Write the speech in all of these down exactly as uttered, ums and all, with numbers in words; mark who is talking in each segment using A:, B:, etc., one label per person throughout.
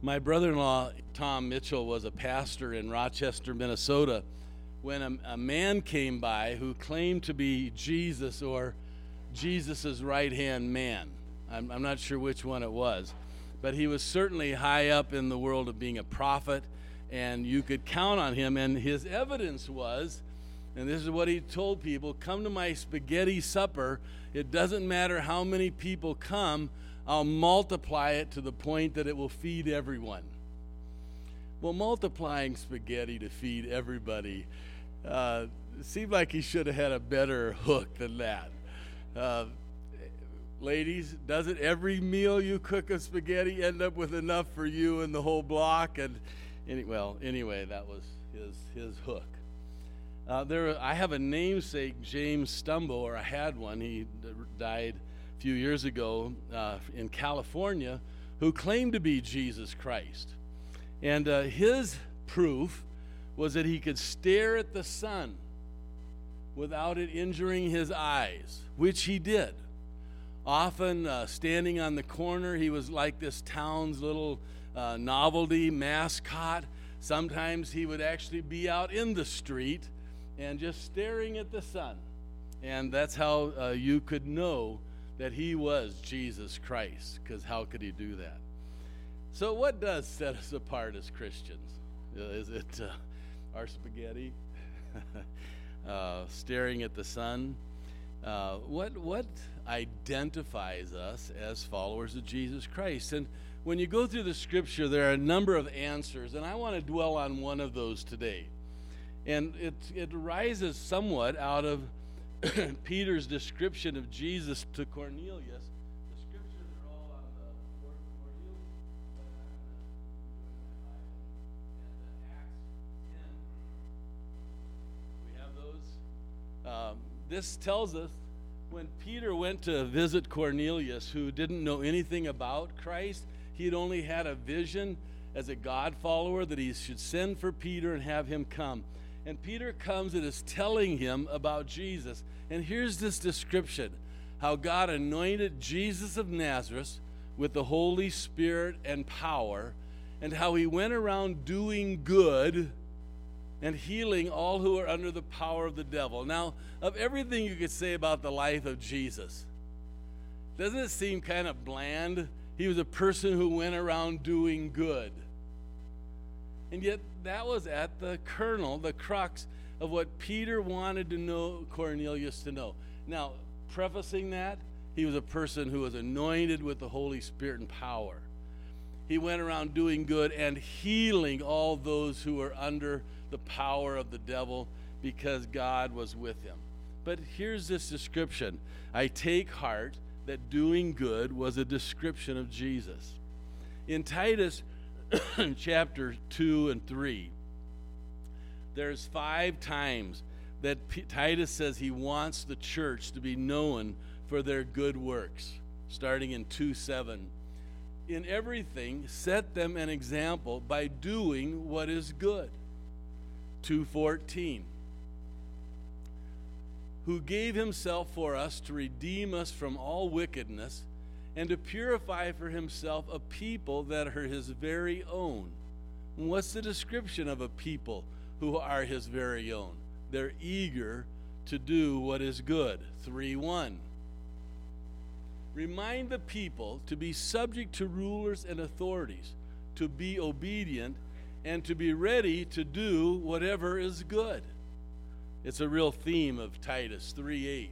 A: My brother-in-law, Tom Mitchell, was a pastor in Rochester, Minnesota, when a, a man came by who claimed to be Jesus or Jesus' right-hand man. I'm, I'm not sure which one it was, but he was certainly high up in the world of being a prophet, and you could count on him. And his evidence was, and this is what he told people, come to my spaghetti supper. It doesn't matter how many people come, I'll multiply it to the point that it will feed everyone. Well, multiplying spaghetti to feed everybody uh, seemed like he should have had a better hook than that. Uh, ladies, doesn't every meal you cook of spaghetti end up with enough for you and the whole block? And any, well, anyway, that was his his hook. Uh, there, I have a namesake, James Stumbo, or I had one. He d- died a few years ago uh, in California, who claimed to be Jesus Christ. And uh, his proof was that he could stare at the sun without it injuring his eyes, which he did. Often uh, standing on the corner, he was like this town's little uh, novelty mascot. Sometimes he would actually be out in the street and just staring at the sun. And that's how uh, you could know that he was Jesus Christ, because how could he do that? So what does set us apart as Christians? Uh, is it uh, our spaghetti? uh, staring at the sun? Uh, what what identifies us as followers of Jesus Christ? And when you go through the scripture, there are a number of answers, and I want to dwell on one of those today. And it it arises somewhat out of Peter's description of Jesus to Cornelius. The scriptures are all on the board for you. And Acts ten. We have those. Um, this tells us when Peter went to visit Cornelius, who didn't know anything about Christ, he had only had a vision as a God follower that he should send for Peter and have him come. And Peter comes and is telling him about Jesus. And here's this description, how God anointed Jesus of Nazareth with the Holy Spirit and power, and how he went around doing good and healing all who are under the power of the devil. Now, of everything you could say about the life of Jesus, doesn't it seem kind of bland? He was a person who went around doing good. And yet that was at the kernel, the crux of what Peter wanted to know Cornelius to know. Now, prefacing that, he was a person who was anointed with the Holy Spirit and power. He went around doing good and healing all those who were under the power of the devil because God was with him. But here's this description. I take heart that doing good was a description of Jesus. In Titus chapter two and three, there's five times that P- Titus says he wants the church to be known for their good works, starting in two seven. In everything, set them an example by doing what is good. two fourteen. Who gave himself for us to redeem us from all wickedness and to purify for himself a people that are his very own. And what's the description of a people who are his very own? They're eager to do what is good. three one. Remind the people to be subject to rulers and authorities, to be obedient, and to be ready to do whatever is good. It's a real theme of Titus three eight.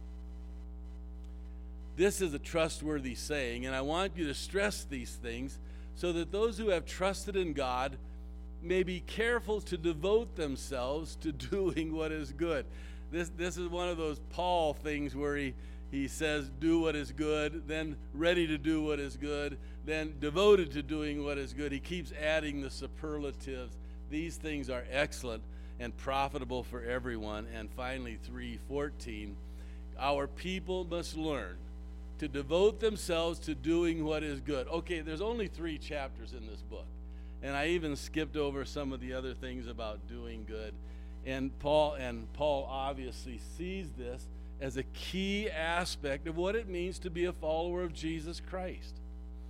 A: This is a trustworthy saying, and I want you to stress these things so that those who have trusted in God may be careful to devote themselves to doing what is good. This this is one of those Paul things where he, he says, do what is good, then ready to do what is good, then devoted to doing what is good. He keeps adding the superlatives. These things are excellent and profitable for everyone. And finally, three fourteen, our people must learn to devote themselves to doing what is good. Okay, there's only three chapters in this book. And I even skipped over some of the other things about doing good. And Paul and Paul obviously sees this as a key aspect of what it means to be a follower of Jesus Christ.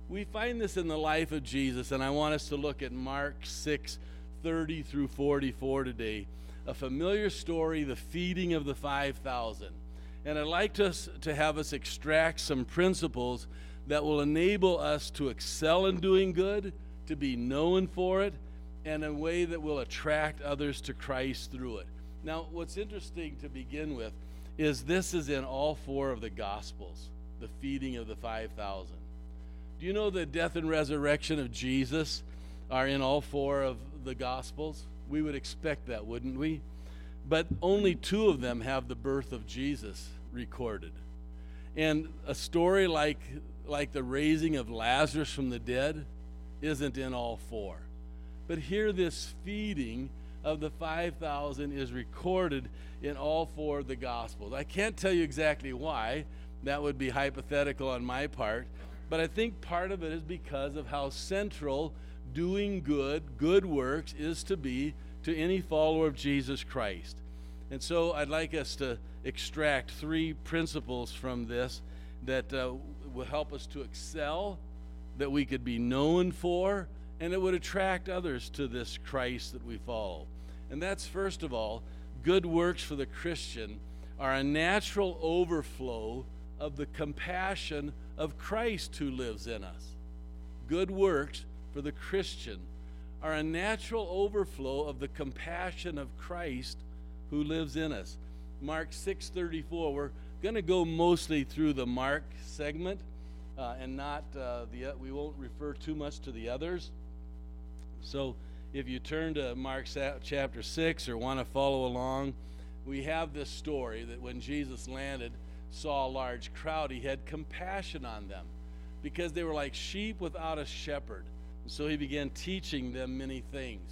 A: We find this in the life of Jesus, and I want us to look at Mark six thirty through forty-four today. A familiar story, the feeding of the five thousand. And I'd like us to have us extract some principles that will enable us to excel in doing good, to be known for it, and in a way that will attract others to Christ through it. Now, what's interesting to begin with is this is in all four of the Gospels, the feeding of the five thousand. Do you know the death and resurrection of Jesus are in all four of the Gospels? We would expect that, wouldn't we? But only two of them have the birth of Jesus recorded. And a story like, like the raising of Lazarus from the dead isn't in all four. But here this feeding of the five thousand is recorded in all four of the Gospels. I can't tell you exactly why. That would be hypothetical on my part. But I think part of it is because of how central doing good, good works, is to be to any follower of Jesus Christ. And so I'd like us to extract three principles from this that uh, will help us to excel, that we could be known for, and it would attract others to this Christ that we follow. And that's, first of all, good works for the Christian are a natural overflow of the compassion of Christ who lives in us. Good works for the Christian are a natural overflow of the compassion of Christ who lives in us. Mark six thirty-four, we're going to go mostly through the Mark segment uh, and not, uh, the we won't refer too much to the others. So if you turn to Mark chapter six or want to follow along, we have this story that when Jesus landed, saw a large crowd, he had compassion on them because they were like sheep without a shepherd. And so he began teaching them many things.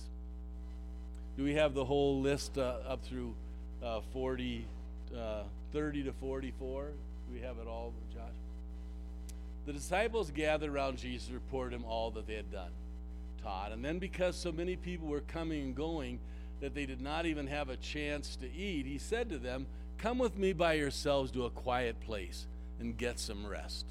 A: Do we have the whole list uh, up through uh, forty, uh, thirty to forty-four? Do we have it all, Josh? The disciples gathered around Jesus, reported him all that they had done, taught. And then because so many people were coming and going that they did not even have a chance to eat, he said to them, "Come with me by yourselves to a quiet place and get some rest."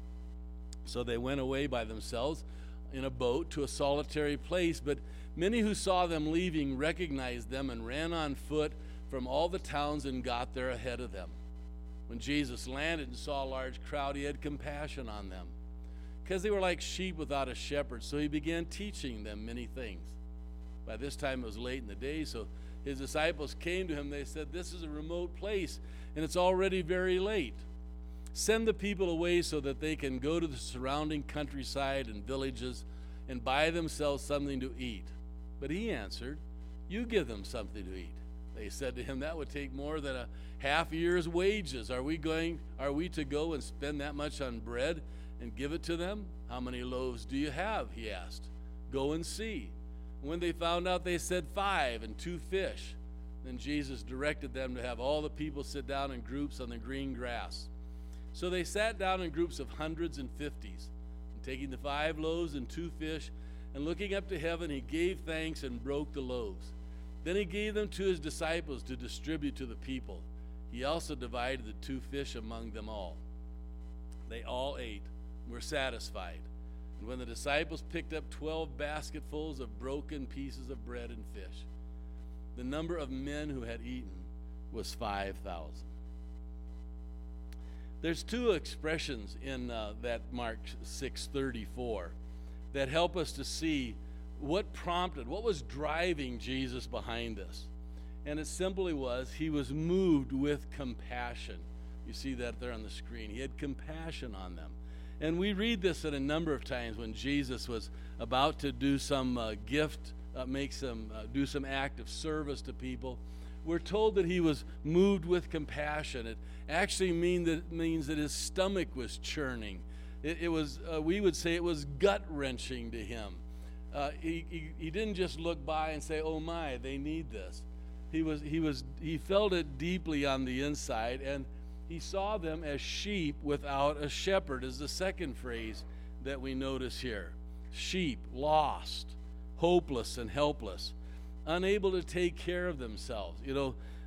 A: So they went away by themselves in a boat to a solitary place, but many who saw them leaving recognized them and ran on foot from all the towns and got there ahead of them. When Jesus landed and saw a large crowd, he had compassion on them because they were like sheep without a shepherd, so he began teaching them many things. By this time it was late in the day, so his disciples came to him. They said, "This is a remote place, and it's already very late. Send the people away so that they can go to the surrounding countryside and villages and buy themselves something to eat." But he answered, "You give them something to eat." They said to him, "That would take more than a half year's wages. Are we going? Are we to go and spend that much on bread and give it to them? How many loaves do you have?" he asked. "Go and see." When they found out, they said, "Five and two fish." Then Jesus directed them to have all the people sit down in groups on the green grass. So they sat down in groups of hundreds and fifties. And taking the five loaves and two fish, and looking up to heaven, he gave thanks and broke the loaves. Then he gave them to his disciples to distribute to the people. He also divided the two fish among them all. They all ate and were satisfied. And when the disciples picked up twelve basketfuls of broken pieces of bread and fish, the number of men who had eaten was five thousand. There's two expressions in uh, that Mark six thirty-four that help us to see what prompted, what was driving Jesus behind this. And it simply was, he was moved with compassion. You see that there on the screen. He had compassion on them. And we read this at a number of times when Jesus was about to do some uh, gift, uh, make some, uh, do some act of service to people. We're told that he was moved with compassion. It actually mean that, means that his stomach was churning. It, it was, uh, we would say it was gut-wrenching to him. Uh, he, he, he didn't just look by and say, "Oh my, they need this." He was, he was, he felt it deeply on the inside, and he saw them as sheep without a shepherd is the second phrase that we notice here. Sheep, lost, hopeless and helpless, unable to take care of themselves. You know,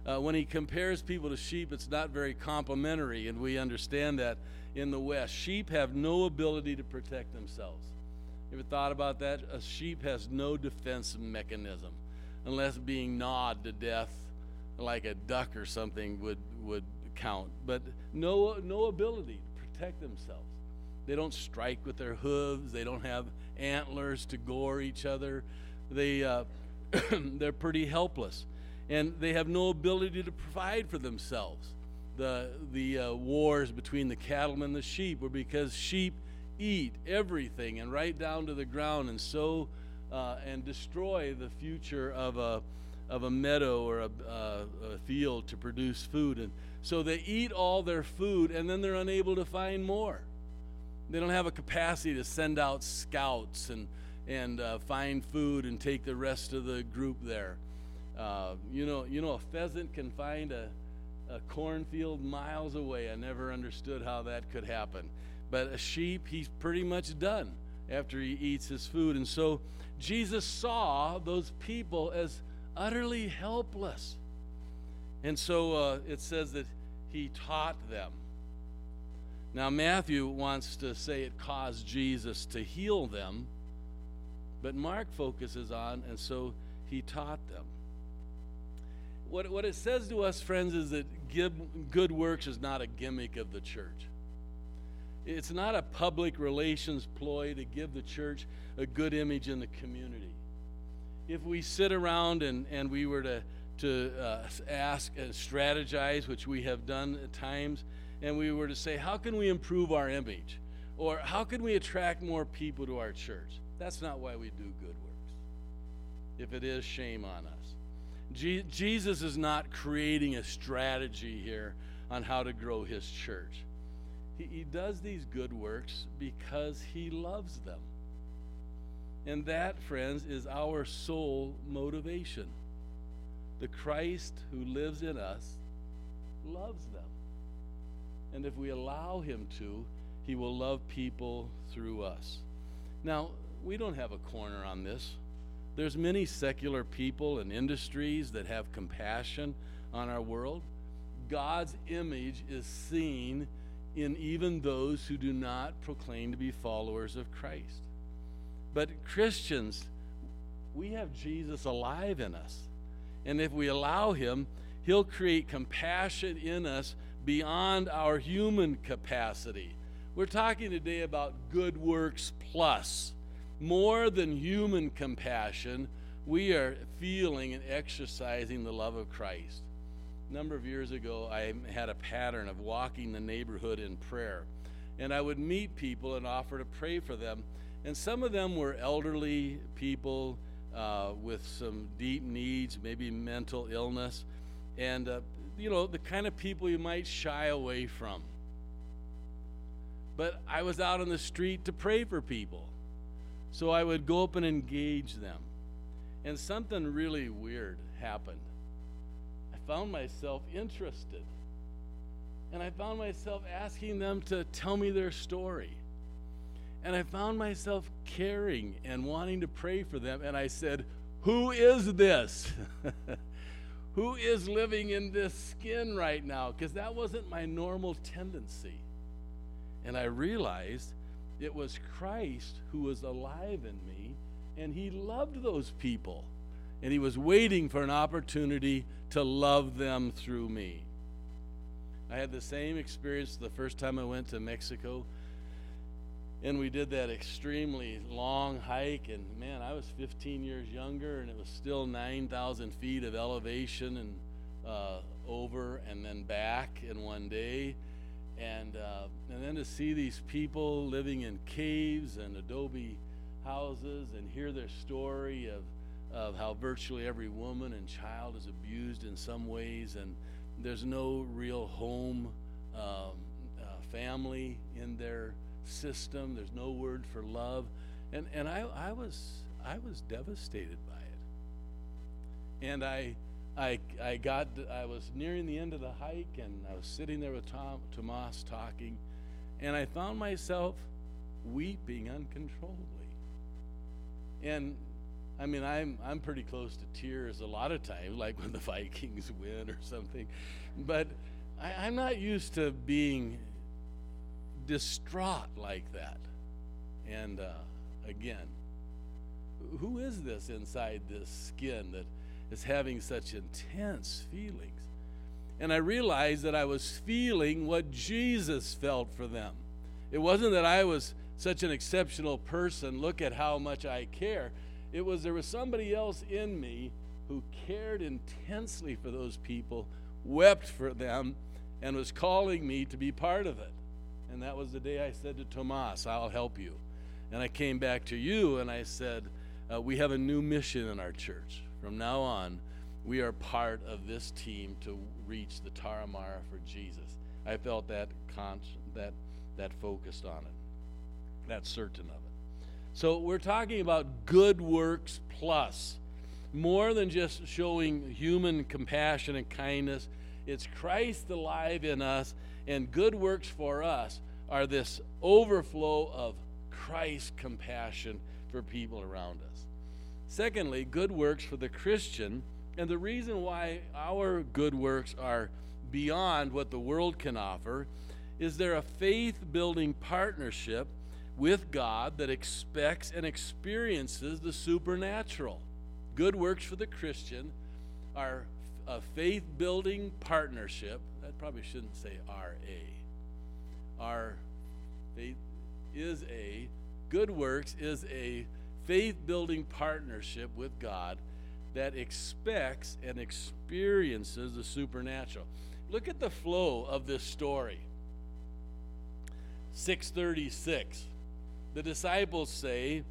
A: Uh, when he compares people to sheep, it's not very complimentary, and we understand that in the West. Sheep have no ability to protect themselves. You ever thought about that? A sheep has no defense mechanism unless being gnawed to death like a duck or something would, would count. But no, no ability to protect themselves. They don't strike with their hooves. They don't have antlers to gore each other. They, uh, they're pretty helpless. And they have no ability to provide for themselves. The, the uh, wars between the cattlemen and the sheep were because sheep eat everything and right down to the ground and sow uh, and destroy the future of a, of a meadow or a, uh, a field to produce food. And so they eat all their food, and then they're unable to find more. They don't have a capacity to send out scouts and, and uh, find food and take the rest of the group there. Uh, you know, you know, a pheasant can find a, a cornfield miles away. I never understood how that could happen. But a sheep, he's pretty much done after he eats his food. And so Jesus saw those people as utterly helpless. And so uh, it says that he taught them. Now, Matthew wants to say it caused Jesus to heal them, but Mark focuses on, and so he taught them. What, what it says to us, friends, is that give, good works is not a gimmick of the church. It's not a public relations ploy to give the church a good image in the community. If we sit around and, and we were to, to uh, ask and strategize, which we have done at times, and we were to say, how can we improve our image? Or how can we attract more people to our church? That's not why we do good works. If it is, shame on us. Je- Jesus is not creating a strategy here on how to grow his church. He, he does these good works because he loves them. And that, friends, is our sole motivation. The Christ who lives in us loves them. And if we allow him to, he will love people through us. Now, we don't have a corner on this. There's many secular people and industries that have compassion on our world. God's image is seen in even those who do not proclaim to be followers of Christ. But Christians, we have Jesus alive in us. And if we allow him, he'll create compassion in us beyond our human capacity. We're talking today about good works plus. More than human compassion, we are feeling and exercising the love of Christ. A number of years ago, I had a pattern of walking the neighborhood in prayer. And I would meet people and offer to pray for them. And some of them were elderly people uh, with some deep needs, maybe mental illness. And, uh, you know, the kind of people you might shy away from. But I was out on the street to pray for people. So I would go up and engage them. And something really weird happened. I found myself interested. And I found myself asking them to tell me their story. And I found myself caring and wanting to pray for them. And I said, who is this? Who is living in this skin right now? Because that wasn't my normal tendency. And I realized it was Christ who was alive in me, and he loved those people. And he was waiting for an opportunity to love them through me. I had the same experience the first time I went to Mexico. And we did that extremely long hike, and man, I was fifteen years younger, and it was still nine thousand feet of elevation and uh, over and then back in one day. And uh, and then to see these people living in caves and adobe houses and hear their story of, of how virtually every woman and child is abused in some ways, and there's no real home um, uh, family in their system. There's no word for love. And and I, I was I was devastated by it. And I I I got I was nearing the end of the hike, and I was sitting there with Tom Tomas talking, and I found myself weeping uncontrollably. And I mean, I'm I'm pretty close to tears a lot of times, like when the Vikings win or something. But I, I'm not used to being distraught like that. And uh, again, who is this inside this skin that is having such intense feelings? And I realized that I was feeling what Jesus felt for them. It wasn't that I was such an exceptional person, look at how much I care. It was there was somebody else in me who cared intensely for those people, wept for them, and was calling me to be part of it. And that was the day I said to Tomas, I'll help you. And I came back to you and I said, uh, we have a new mission in our church. From now on, we are part of this team to reach the Tarahumara for Jesus. I felt that con- that that focused on it, that certain of it. So we're talking about good works plus, more than just showing human compassion and kindness. It's Christ alive in us, and good works for us are this overflow of Christ's compassion for people around us. Secondly, good works for the Christian, and the reason why our good works are beyond what the world can offer is they're a faith-building partnership with God that expects and experiences the supernatural. Good works for the Christian are a faith-building partnership. That probably shouldn't say R A. Our faith is a, good works is a faith-building partnership with God that expects and experiences the supernatural. Look at the flow of this story. six thirty-six. The disciples say,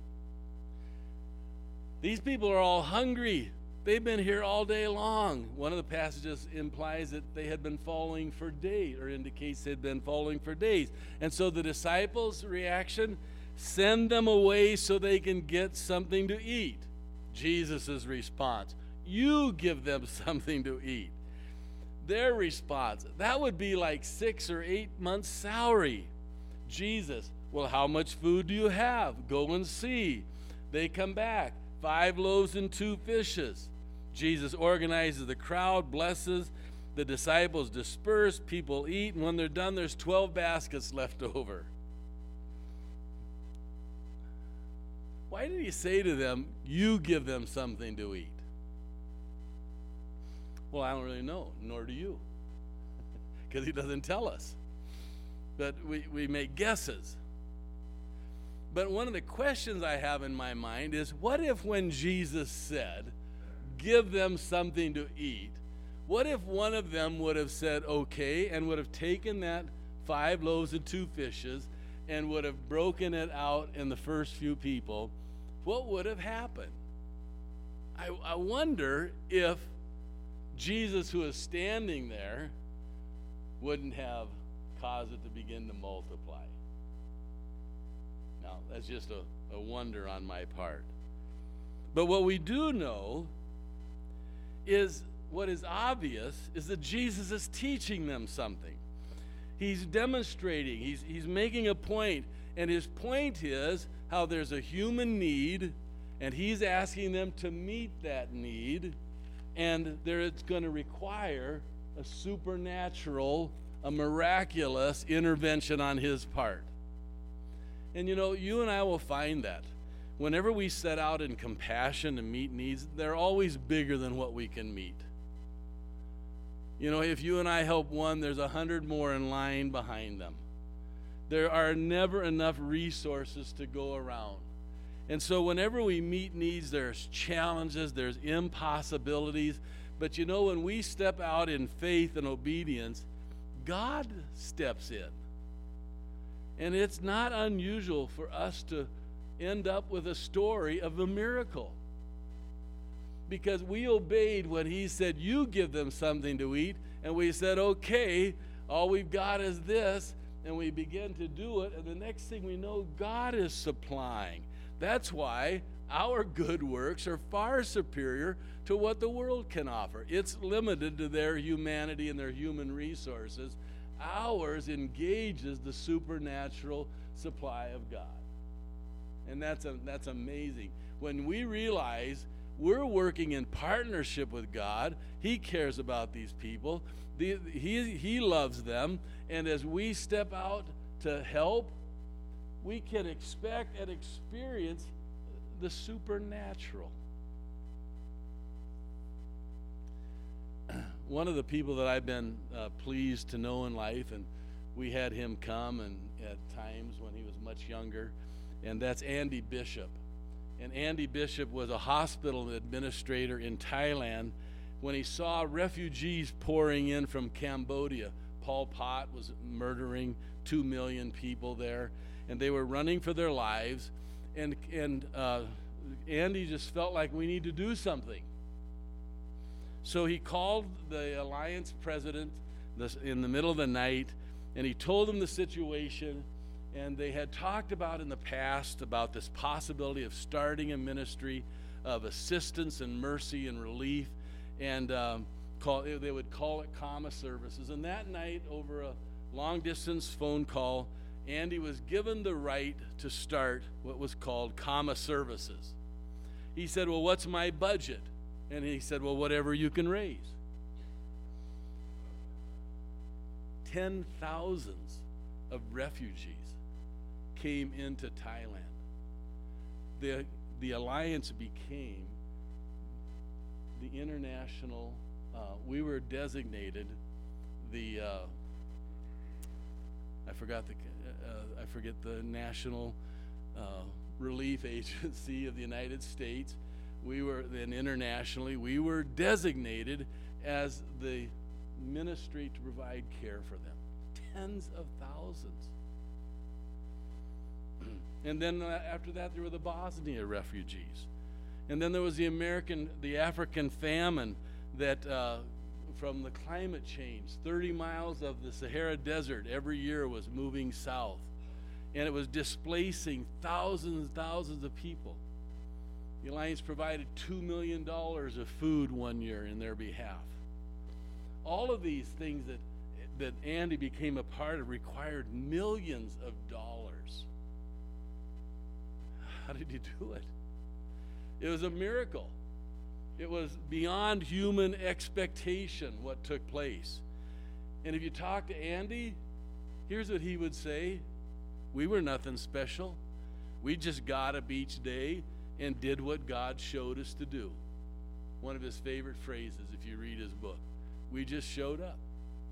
A: these people are all hungry. They've been here all day long. One of the passages implies that they had been following for days, or indicates they'd been following for days. And so the disciples' reaction, send them away so they can get something to eat. Jesus' response, you give them something to eat. Their response, that would be like six or eight months' salary. Jesus, well, how much food do you have? Go and see. They come back, five loaves and two fishes. Jesus organizes the crowd, blesses, the disciples disperse, people eat, and when they're done, there's twelve baskets left over. Why did he say to them, you give them something to eat? Well, I don't really know, nor do you, because he doesn't tell us. But we, we make guesses. But one of the questions I have in my mind is, what if when Jesus said, give them something to eat, what if one of them would have said, okay, and would have taken that five loaves and two fishes and would have broken it out in the first few people? What would have happened? I, I wonder if Jesus, who is standing there, wouldn't have caused it to begin to multiply. Now, that's just a, a wonder on my part. But what we do know is, what is obvious is that Jesus is teaching them something. He's demonstrating, he's, he's making a point, and his point is how there's a human need, and he's asking them to meet that need, and there it's going to require a supernatural, a miraculous intervention on his part. And you know, you and I will find that whenever we set out in compassion to meet needs, they're always bigger than what we can meet. You know, if you and I help one, there's a hundred more in line behind them. There are never enough resources to go around. And so whenever we meet needs, there's challenges, there's impossibilities. But you know, when we step out in faith and obedience, God steps in. And it's not unusual for us to end up with a story of a miracle. Because we obeyed when he said, you give them something to eat. And we said, okay, all we've got is this. And we begin to do it. And the next thing we know, God is supplying. That's why our good works are far superior to what the world can offer. It's limited to their humanity and their human resources. Ours engages the supernatural supply of God. And that's a, that's amazing. When we realize we're working in partnership with God, He cares about these people, the, he, he loves them, and as we step out to help, we can expect and experience the supernatural. One of the people that I've been uh, pleased to know in life, and we had him come and at times when he was much younger, and that's Andy Bishop. And Andy Bishop was a hospital administrator in Thailand when he saw refugees pouring in from Cambodia. Pol Pot was murdering two million people there, and they were running for their lives. And, and uh, Andy just felt like we need to do something. So he called the Alliance president this, in the middle of the night, and he told him the situation. And they had talked about in the past about this possibility of starting a ministry of assistance and mercy and relief, and um, call, they would call it Kama Services. And that night, over a long-distance phone call, Andy was given the right to start what was called Kama Services. He said, well, what's my budget? And he said, well, whatever you can raise. Ten thousands of refugees came into Thailand. The, the alliance became the international, uh, we were designated the, uh, I forgot the, uh, I forget the National uh, Relief Agency of the United States. We were, then internationally, we were designated as the ministry to provide care for them. Tens of thousands. And then uh, after that, there were the Bosnia refugees. And then there was the American, the African famine that uh, from the climate change, thirty miles of the Sahara Desert every year was moving south. And it was displacing thousands and thousands of people. The Alliance provided two million dollars of food one year in their behalf. All of these things that, that Andy became a part of required millions of dollars. How did he do it? It was a miracle. It was beyond human expectation what took place. And if you talk to Andy, here's what he would say. We were nothing special. We just got up each day and did what God showed us to do. One of his favorite phrases, if you read his book. We just showed up.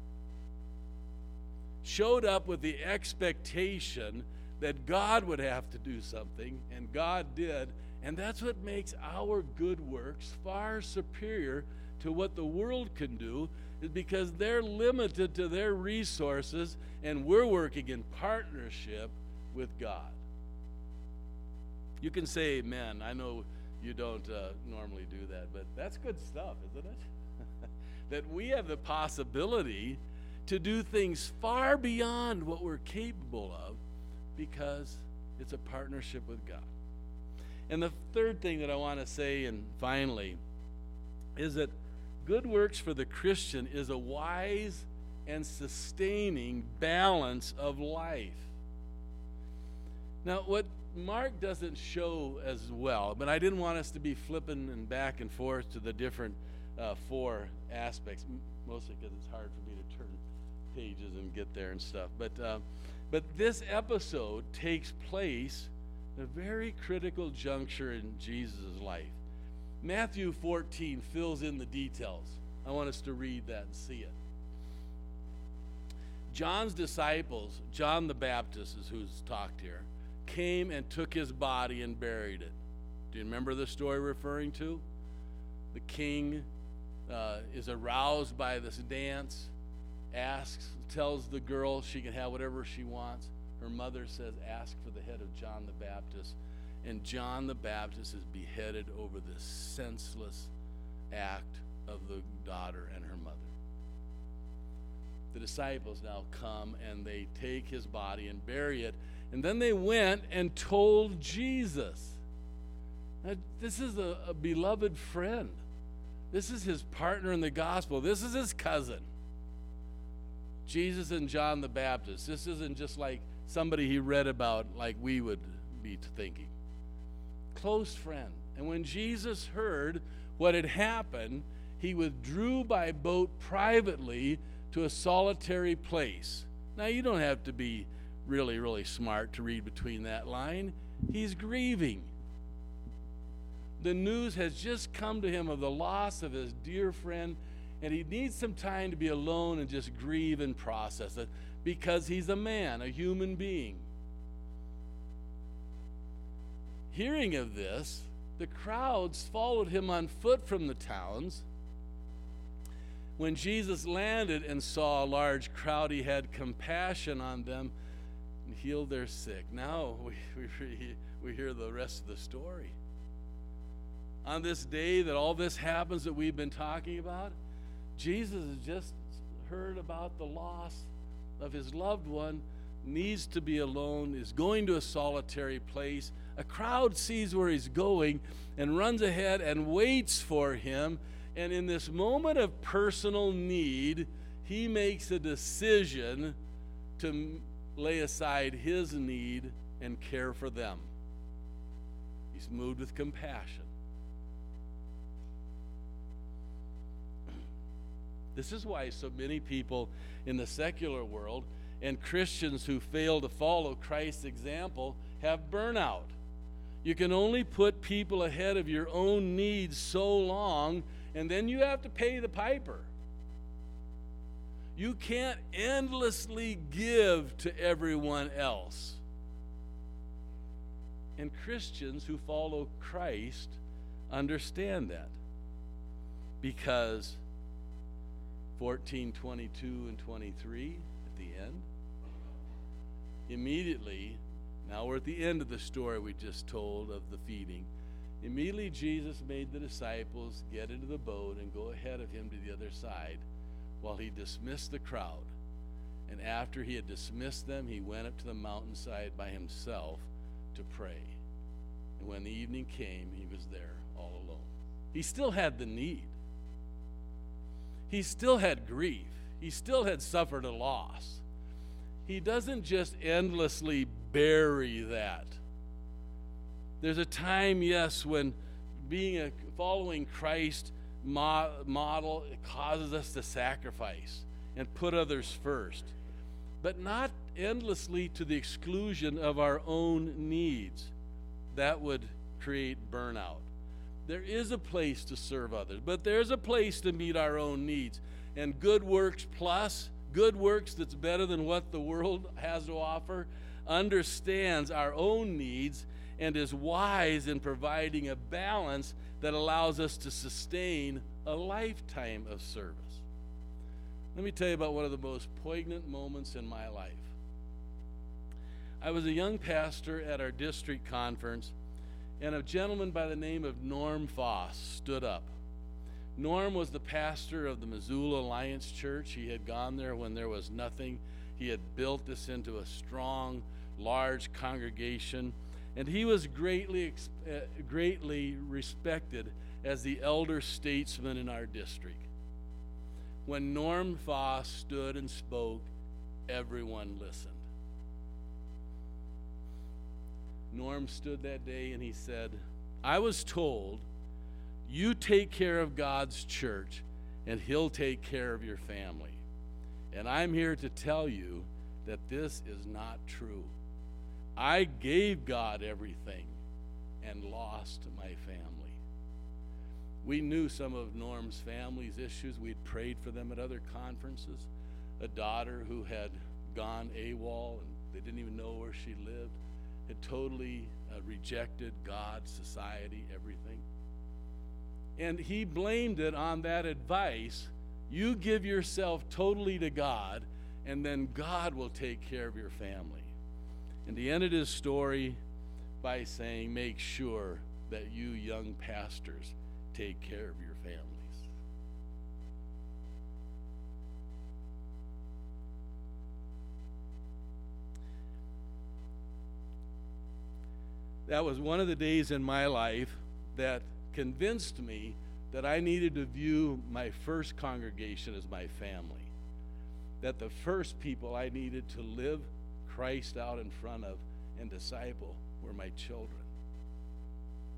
A: Showed up with the expectation that God would have to do something, and God did. And that's what makes our good works far superior to what the world can do, is because they're limited to their resources, and we're working in partnership with God. You can say amen. I know you don't uh, normally do that, but that's good stuff, isn't it? That we have the possibility to do things far beyond what we're capable of because it's a partnership with God. And the third thing that I want to say, and finally, is that good works for the Christian is a wise and sustaining balance of life. Now, what Mark doesn't show as well, but I didn't want us to be flipping and back and forth to the different uh, four aspects, mostly because it's hard for me to turn pages and get there and stuff. But uh, but this episode takes place at a very critical juncture in Jesus' life. Matthew fourteen fills in the details. I want us to read that and see it. John's disciples, John the Baptist is who's talked here, came and took his body and buried it. Do you remember the story referring to? The king uh, is aroused by this dance, asks, tells the girl she can have whatever she wants. Her mother says, ask for the head of John the Baptist. And John the Baptist is beheaded over this senseless act of the daughter and her mother. The disciples now come and they take his body and bury it. And then they went and told Jesus. Now, this is a, a beloved friend. This is his partner in the gospel. This is his cousin. Jesus and John the Baptist. This isn't just like somebody he read about like we would be thinking. close friend. And when Jesus heard what had happened, he withdrew by boat privately to a solitary place. Now, you don't have to be really, really smart to read between that line. He's grieving. The news has just come to him of the loss of his dear friend, and he needs some time to be alone and just grieve and process it, because he's a man, a human being. Hearing of this, the crowds followed him on foot from the towns. When Jesus landed and saw a large crowd, he had compassion on them and healed their sick. Now we, we, we hear the rest of the story. On this day that all this happens that we've been talking about, Jesus has just heard about the loss of his loved one, needs to be alone, is going to a solitary place. A crowd sees where he's going and runs ahead and waits for him. And in this moment of personal need, he makes a decision to lay aside his need and care for them. He's moved with compassion. This is why so many people in the secular world and Christians who fail to follow Christ's example have burnout. You can only put people ahead of your own needs so long, and then you have to pay the piper. You can't endlessly give to everyone else. And Christians who follow Christ understand that, because fourteen, twenty-two, and twenty-three at the end, immediately, now we're at the end of the story we just told of the feeding. Immediately Jesus made the disciples get into the boat and go ahead of him to the other side while he dismissed the crowd. And after he had dismissed them, he went up to the mountainside by himself to pray. And when the evening came, he was there all alone. He still had the need. He still had grief. He still had suffered a loss. He doesn't just endlessly bury that. There's a time, yes, when being a following Christ mo- model it causes us to sacrifice and put others first, but not endlessly to the exclusion of our own needs. That would create burnout. There is a place to serve others, but there's a place to meet our own needs. And good works plus, good works that's better than what the world has to offer, understands our own needs and is wise in providing a balance that allows us to sustain a lifetime of service. Let me tell you about one of the most poignant moments in my life. I was a young pastor at our district conference, and a gentleman by the name of Norm Foss stood up. Norm was the pastor of the Missoula Alliance Church. He had gone there when there was nothing. He had built this into a strong, large congregation, and he was greatly, uh, greatly respected as the elder statesman in our district. When Norm Foss stood and spoke, everyone listened. Norm stood that day and he said, "I was told you take care of God's church and he'll take care of your family. And I'm here to tell you that this is not true. I gave God everything and lost my family." We knew some of Norm's family's issues. We'd prayed for them at other conferences. A daughter who had gone AWOL and they didn't even know where she lived, had totally uh, rejected God, society, everything. And he blamed it on that advice. You give yourself totally to God, and then God will take care of your family. And he ended his story by saying, make sure that you young pastors take care of your families. That was one of the days in my life that convinced me that I needed to view my first congregation as my family. That the first people I needed to live Christ out in front of and disciple were my children.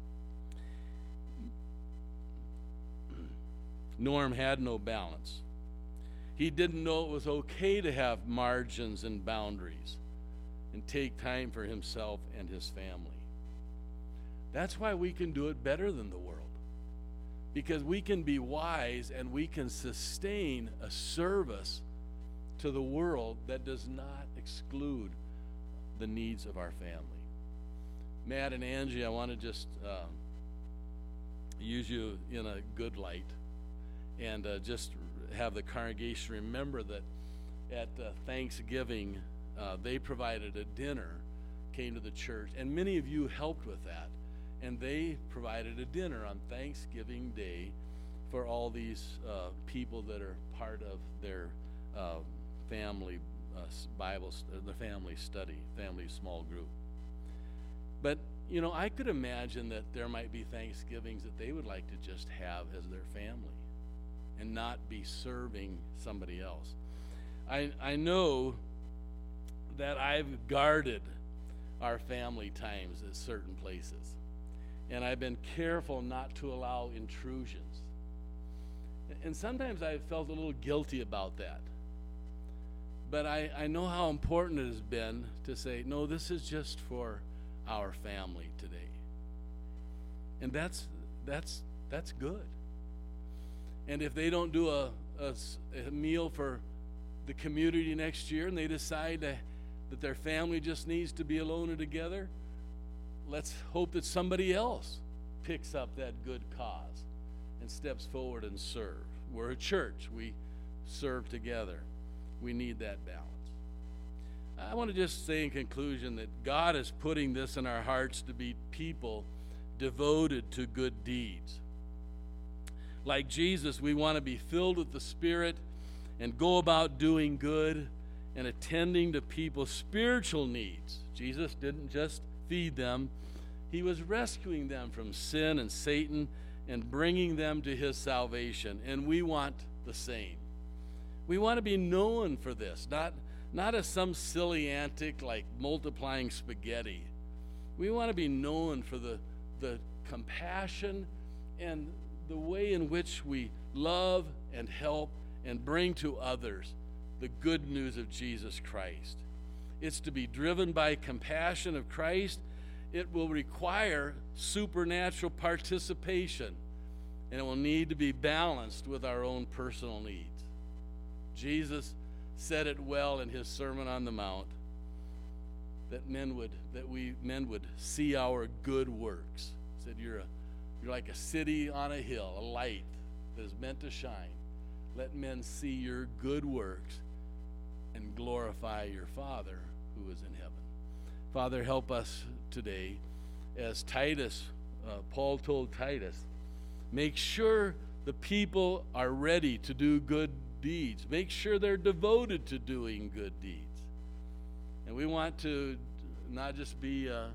A: Norm had no balance. He didn't know it was okay to have margins and boundaries and take time for himself and his family. That's why we can do it better than the world. Because we can be wise and we can sustain a service to the world that does not exclude the needs of our family. Matt and Angie, I want to just uh, use you in a good light and uh, just have the congregation remember that at uh, Thanksgiving, uh, they provided a dinner, came to the church, and many of you helped with that. And they provided a dinner on Thanksgiving Day for all these uh, people that are part of their uh, family uh, Bible, uh, the family study, family small group. But, you know, I could imagine that there might be Thanksgivings that they would like to just have as their family and not be serving somebody else. I, I know that I've guarded our family times at certain places. And I've been careful not to allow intrusions. And sometimes I've felt a little guilty about that. But I, I know how important it has been to say, no, this is just for our family today. And that's that's that's good. And if they don't do a, a, a meal for the community next year and they decide to, that their family just needs to be alone and together, let's hope that somebody else picks up that good cause and steps forward and serve. We're a church. We serve together. We need that balance. I want to just say in conclusion that God is putting this in our hearts to be people devoted to good deeds. Like Jesus, we want to be filled with the Spirit and go about doing good and attending to people's spiritual needs. Jesus didn't just feed them. He was rescuing them from sin and Satan and bringing them to his salvation. And we want the same. We want to be known for this, not, not as some silly antic like multiplying spaghetti. We want to be known for the, the compassion and the way in which we love and help and bring to others the good news of Jesus Christ. It's to be driven by compassion of Christ. It will require supernatural participation, and it will need to be balanced with our own personal needs. Jesus said it well in his Sermon on the Mount that men would that we men would see our good works. He said, "You're a you're like a city on a hill, a light that is meant to shine. Let men see your good works and glorify your Father who is in heaven." Father, help us today, as Titus, uh, Paul told Titus, make sure the people are ready to do good deeds. Make sure they're devoted to doing good deeds. And we want to not just be uh,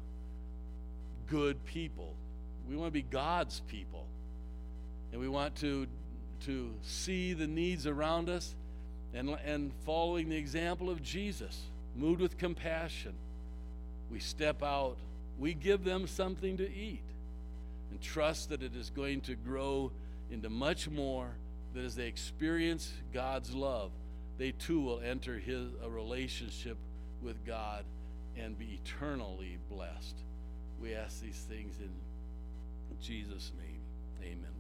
A: good people. We want to be God's people. And we want to, to see the needs around us and, and following the example of Jesus, moved with compassion. We step out, we give them something to eat, and trust that it is going to grow into much more, that as they experience God's love, they too will enter his, a relationship with God and be eternally blessed. We ask these things in Jesus' name. Amen.